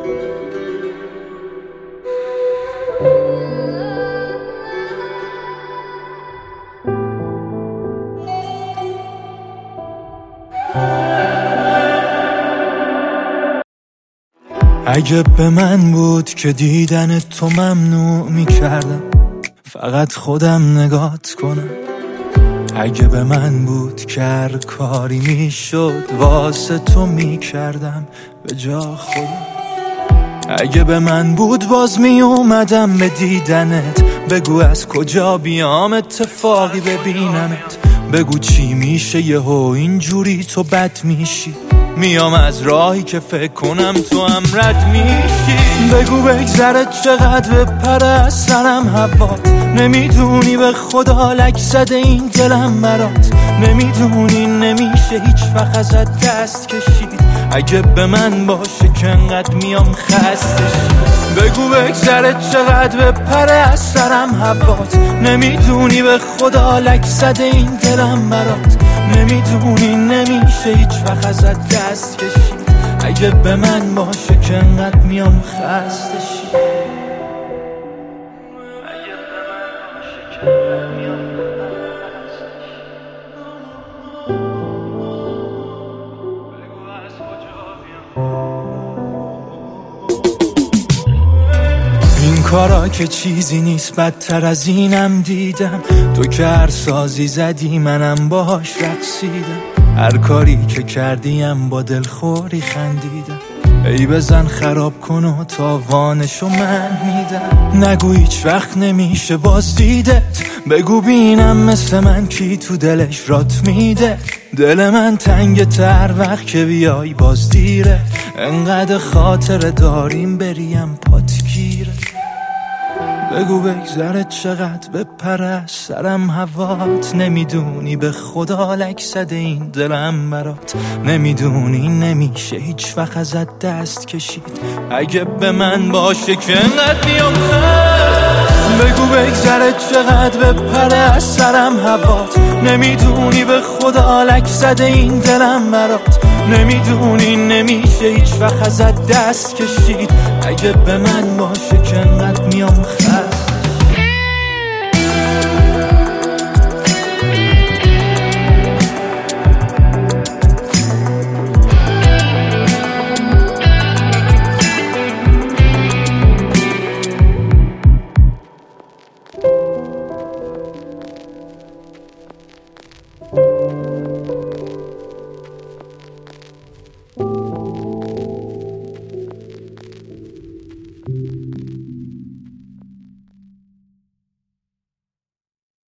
اگه به من بود که دیدن تو ممنوع میکردم، فقط خودم نگات کنم. اگه به من بود که هر کاری میشد واسه تو میکردم به جا خودم. اگه به من بود باز میومدم به دیدنت، بگو از کجا بیام اتفاقی ببینمت، بگو چی میشه یهو اینجوری تو بد میشی، میام از راهی که فکر کنم تو هم رد میشی. بگو بگذره چقدر بپره از سرم هوات، نمیدونی به خدا لک زده این دلم برات، نمیدونی نمیشه هیچ وقت ازت دست کشید. اگه به من باشه که انقدر میام خستشی. بگو بگذره چقدر بپره از سرم هوات، نمیدونی به خدا لک زده این دلم برات، نمیدونی نمیشه هیچ وقت ازت دست کشید. اگه به من باشه که انقدر میام خستشی. اگه به من باشه که انقدر میام خستشی. بگو از کجا بیام. این کارا که چیزی نیست، بدتر از اینم دیدم. تو که هر سازی زدی منم باهاش رقصیدم، هر کاری که کردیم با دلخوری خندیدم. ای بزن خراب کن و تاوانشو من میدم. نگو هیچ وقت نمیشه باز دیدت، بگو بینم مثل من کی تو دلش رات میده. دل من تنگ تر وقت که بیای باز دیره، انقدر خاطر داریم بریم پات گیره. بگو بگذره چقدر بپره از سرم هوات، نمیدونی به خدا لک زده این دلم برات، نمیدونی نمیشه هیچ وقت ازت دست کشید. اگه به من باشه که انقدر میام بگو بگذره چقدر بپره از سرم هوات، نمیدونی به خدا لک زده این دلم برات، نمیدونی نمیشه هیچ وقت ازت دست کشید. اگه به من باشه که انقدر میام